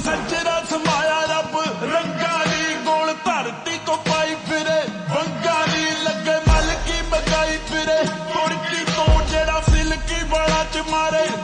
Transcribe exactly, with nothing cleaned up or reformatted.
ਸੱਜਰਾ ਸਮਾਇਆ ਰੱਬ ਰੰਗਾਂ ਦੀ ਗੋਲ ਧਰਤੀ ਤੋਂ ਪਾਈ ਫਿਰੇ ਬੰਗਾਂ ਦੀ ਲੱਗੇ ਮਲਕੀ ਮਗਾਈ ਫਿਰੇ ਕੁੜਕੀ ਤੋਂ ਜਿਹੜਾ ਸਿਲਕੀ ਵਾਲਾ ਚ ਮਾਰੇ